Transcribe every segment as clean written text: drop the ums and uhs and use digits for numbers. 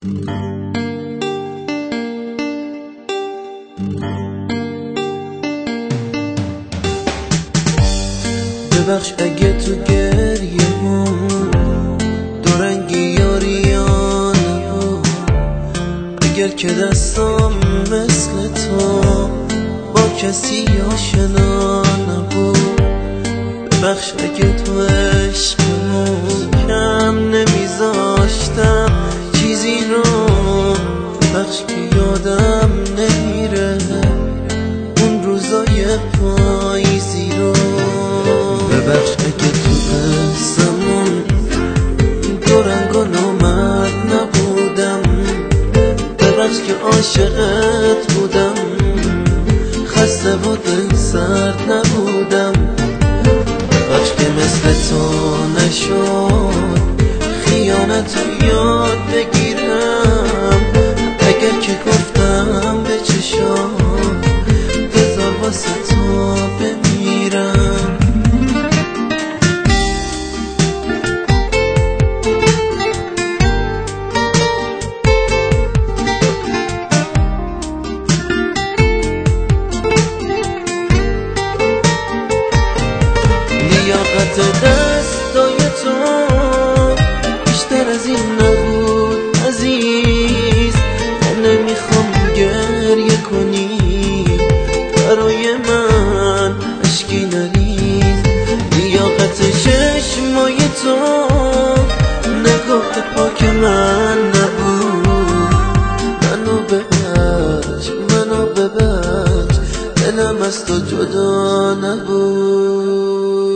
ببخش اگه تو گریه دو رنگی یاریانه اگر که دستم مثل تو با کسی آشنا نبود. ببخش اگه تو عشقمون کم نمیذاشتم چیزی رو، ببخش که یادم نمیره اون روزای پاییزی رو. ببخش اگه تو قصمون دو رنگ و نامرد نبودم، ببخش که عاشقت بودم خسته و دل سرد نبودم. ببخش که مثل تو نشد خیانت رو یاد بگیرم، اگر که گفتم به چشام بذار واسه تو بمیرم. لیاقت دستای تو بیشتر از این نبود عزیز. من نمیخوام گریه کنی برای من اشکی نریز. لیاقت چشمای تو نگاه پاک من نبود. منو ببخش دلم از تو جدا نبود.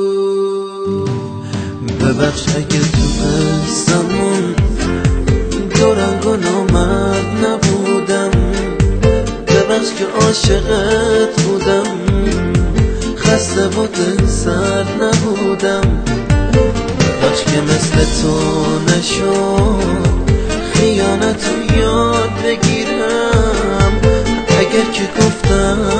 ببخش اگه تو قصمون دو رنگ و نامرد نبودم، ببخش که عاشقت بودم خسته و دل سرد نبودم. ببخش که مثل تو نشد خیانت رو یاد بگیرم، اگر که گفتم